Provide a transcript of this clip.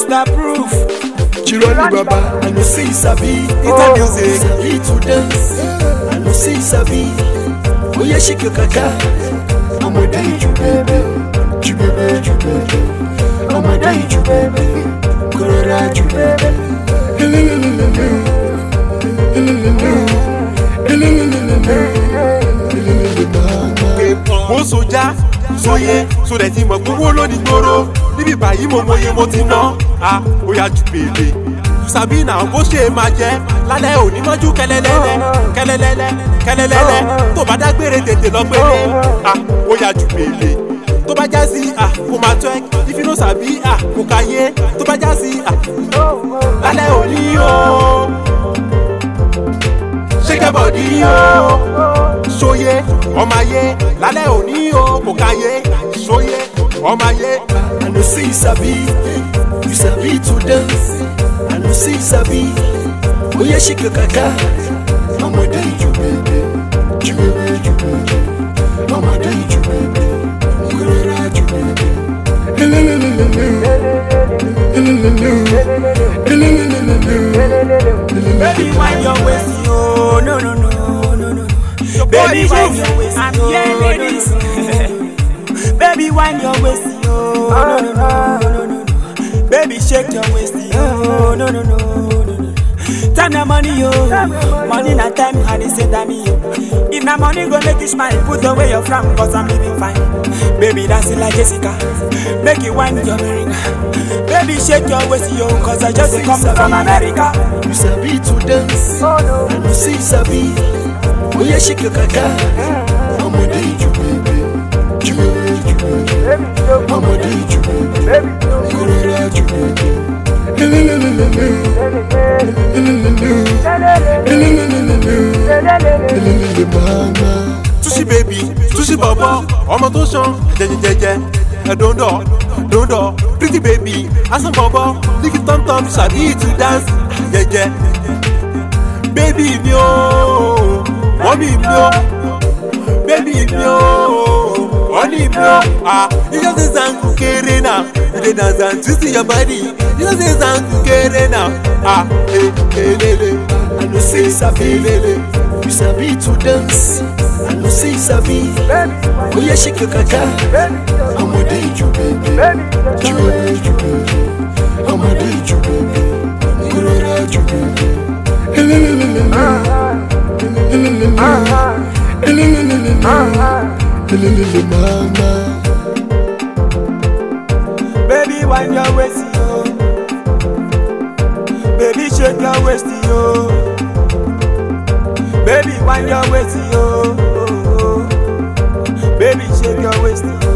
Mr. Proof. Chironi Baba, I know say sabi. It's music. Sabi to dance. I know say sabi. Oh yeah, shake your kaka. I'm a day you baby, you baby, you baby. I'm a day you baby, Colorado you baby. Mo soja, soye, so that him a gbogbo lóní gbòòrò. Níbi báyìí mo mọye mo ti ná. Ah, ó yá ju bèbè. Tùsàbí náà bó ṣe máa jẹ́. Lálẹ́ òní mọ́jú kẹlẹ́lẹ́lẹ́, kẹlẹ́lẹ́lẹ́, kẹlẹ́lẹ́lẹ́. Tó bá dágbére tètè lọ gbélé. Ah, ó yá ju bèbè. Tó bá já sí, ah, kò máa twerk. If you no sabi, ah, kò káyé. Tó bá já sí, ah, lálẹ́ òní o. Shake your body o. Soye, ọmọ ayé, lálẹ́ òní o, kò káyé. Soye, ọmọ ayé. I know say sabi, you sabi to dance. I know say sabi. Oh yeah, shake your kaka. I'm a day you baby, you baby, you baby. I'm a day you baby, Colorado you baby. Baby, wind your waist, yo, no, no, no, no, no. Baby, wind your waist, I'm here, ladies. Baby, wind your waist, yo, no, no, no, no, no. Baby, shake your waist, yo, no, no, no, no. Time na money, yo. Money na time, and it's a damn yo. If na money go make you smile, put away your frown, cause I'm living fine. Baby, dancing like Jessica, make you wind your ring. Baby, shake your waist, yo, cause I just come from America. You sabi to dance, I know say sabi. Oh yeah, shake your kaka. I'm a day you baby, you baby, you baby. I'm a day you baby, Colorado you baby. Tushi baby, tushi baba, ọmọ tó ṣan jẹjẹjẹjẹ, ẹ̀dọ́ndọ̀, pretty baby, asan baba, lick it tom, sabi to dance, jẹjẹ. Baby mi o, mommy mi o, baby mi o, honey mi o. Ah, you just dey dance kukere now, you dey dance and twist your body. You just dey dance kukere now. Ah, lele. I know say sabi, you sabi to dance. I know say sabi. Oh yeah, shake your kaka. I'm a day you baby, you baby, you baby. I'm a day you baby, Colorado you baby. Baby, wind your waist, yo. Baby, shake your waist, yo. Baby, wind your waist, yo. Baby, shake your waist, yo.